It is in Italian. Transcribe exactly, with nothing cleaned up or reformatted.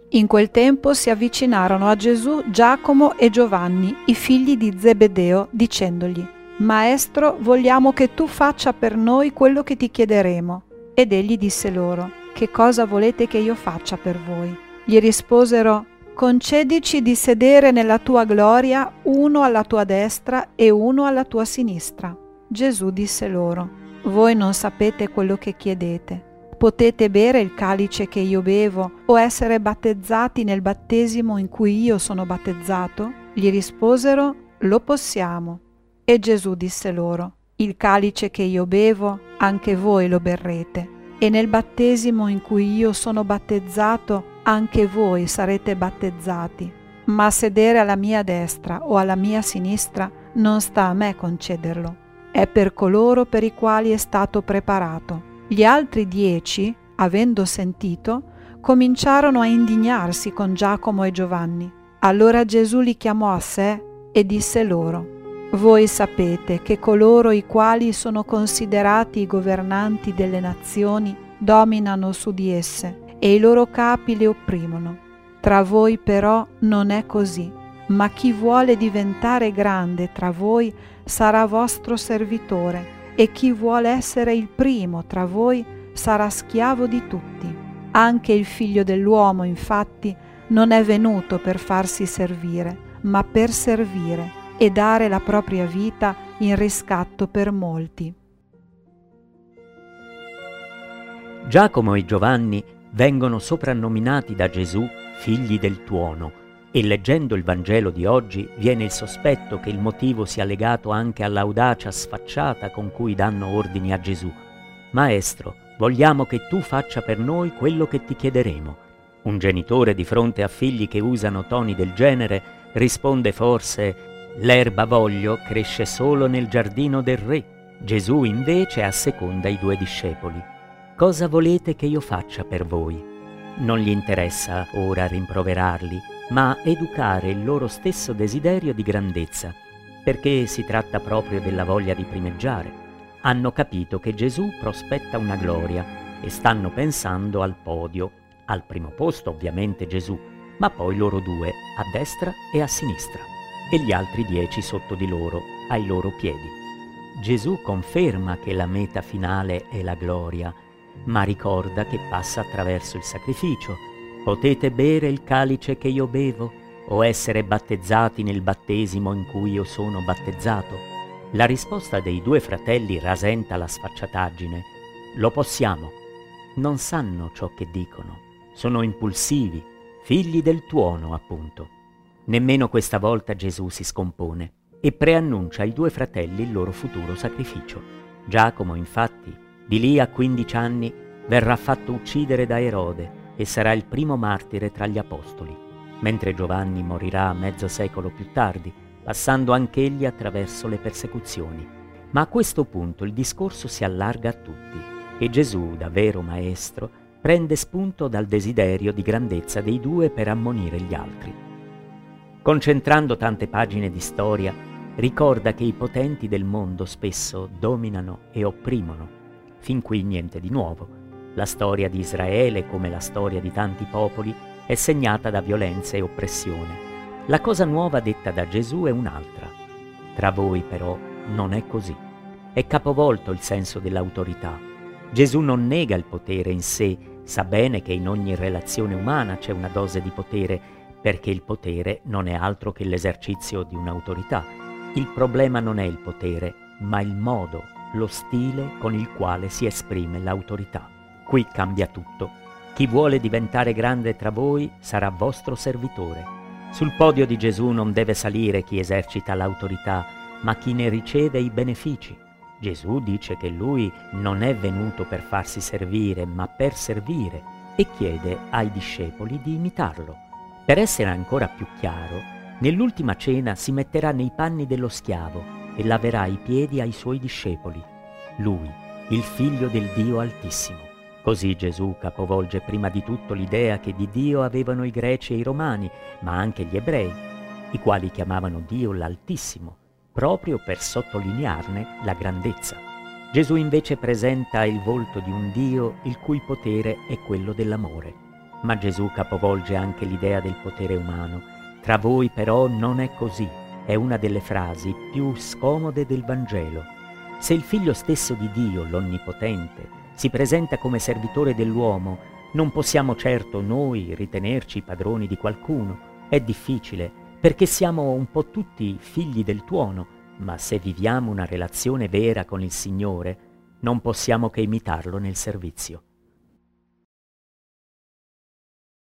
In quel tempo si avvicinarono a Gesù Giacomo e Giovanni, i figli di Zebedeo, dicendogli: Maestro, vogliamo che tu faccia per noi quello che ti chiederemo. Ed egli disse loro: Che cosa volete che io faccia per voi? Gli risposero: Concedici di sedere nella tua gloria, uno alla tua destra e uno alla tua sinistra. Gesù disse loro: Voi non sapete quello che chiedete. Potete bere il calice che io bevo o essere battezzati nel battesimo in cui io sono battezzato? Gli risposero: Lo possiamo. E Gesù disse loro: Il calice che io bevo, anche voi lo berrete, e nel battesimo in cui io sono battezzato, anche voi sarete battezzati. Ma sedere alla mia destra o alla mia sinistra non sta a me concederlo. È per coloro per i quali è stato preparato. Gli altri dieci, avendo sentito, cominciarono a indignarsi con Giacomo e Giovanni. Allora Gesù li chiamò a sé e disse loro: Voi sapete che coloro i quali sono considerati i governanti delle nazioni dominano su di esse e i loro capi le opprimono. Tra voi però non è così, ma chi vuole diventare grande tra voi sarà vostro servitore, e chi vuole essere il primo tra voi sarà schiavo di tutti. Anche il Figlio dell'uomo, infatti, non è venuto per farsi servire, ma per servire e dare la propria vita in riscatto per molti. Giacomo e Giovanni vengono soprannominati da Gesù figli del tuono, e leggendo il Vangelo di oggi viene il sospetto che il motivo sia legato anche all'audacia sfacciata con cui danno ordini a Gesù. Maestro, vogliamo che tu faccia per noi quello che ti chiederemo. Un genitore di fronte a figli che usano toni del genere risponde forse: l'erba voglio cresce solo nel giardino del re. Gesù invece asseconda i due discepoli. Cosa volete che io faccia per voi? Non gli interessa ora rimproverarli, ma educare il loro stesso desiderio di grandezza, perché si tratta proprio della voglia di primeggiare. Hanno capito che Gesù prospetta una gloria e stanno pensando al podio, al primo posto ovviamente Gesù, ma poi loro due, a destra e a sinistra, e gli altri dieci sotto di loro, ai loro piedi. Gesù conferma che la meta finale è la gloria, ma ricorda che passa attraverso il sacrificio. Potete bere il calice che io bevo o essere battezzati nel battesimo in cui io sono battezzato? La risposta dei due fratelli rasenta la sfacciataggine. Lo possiamo. Non sanno ciò che dicono. Sono impulsivi, figli del tuono, appunto. Nemmeno questa volta Gesù si scompone e preannuncia ai due fratelli il loro futuro sacrificio. Giacomo, infatti, di lì a quindici anni verrà fatto uccidere da Erode e sarà il primo martire tra gli apostoli, mentre Giovanni morirà mezzo secolo più tardi, passando anch'egli attraverso le persecuzioni. Ma a questo punto il discorso si allarga a tutti e Gesù, da vero maestro, prende spunto dal desiderio di grandezza dei due per ammonire gli altri. Concentrando tante pagine di storia, ricorda che i potenti del mondo spesso dominano e opprimono. Fin qui niente di nuovo. La storia di Israele, come la storia di tanti popoli, è segnata da violenza e oppressione. La cosa nuova detta da Gesù è un'altra. Tra voi però non è così. È capovolto il senso dell'autorità. Gesù non nega il potere in sé, sa bene che in ogni relazione umana c'è una dose di potere, perché il potere non è altro che l'esercizio di un'autorità. Il problema non è il potere, ma il modo, lo stile con il quale si esprime l'autorità. Qui cambia tutto. Chi vuole diventare grande tra voi sarà vostro servitore. Sul podio di Gesù non deve salire chi esercita l'autorità, ma chi ne riceve i benefici. Gesù dice che lui non è venuto per farsi servire, ma per servire, e chiede ai discepoli di imitarlo. Per essere ancora più chiaro, nell'ultima cena si metterà nei panni dello schiavo e laverà i piedi ai suoi discepoli. Lui, il figlio del Dio Altissimo. Così Gesù capovolge prima di tutto l'idea che di Dio avevano i greci e i romani, ma anche gli ebrei, i quali chiamavano Dio l'Altissimo, proprio per sottolinearne la grandezza. Gesù invece presenta il volto di un Dio il cui potere è quello dell'amore. Ma Gesù capovolge anche l'idea del potere umano. Tra voi però non è così. È una delle frasi più scomode del Vangelo. Se il Figlio stesso di Dio, l'Onnipotente, si presenta come servitore dell'uomo, non possiamo certo noi ritenerci padroni di qualcuno. È difficile, perché siamo un po' tutti figli del tuono, ma se viviamo una relazione vera con il Signore, non possiamo che imitarlo nel servizio.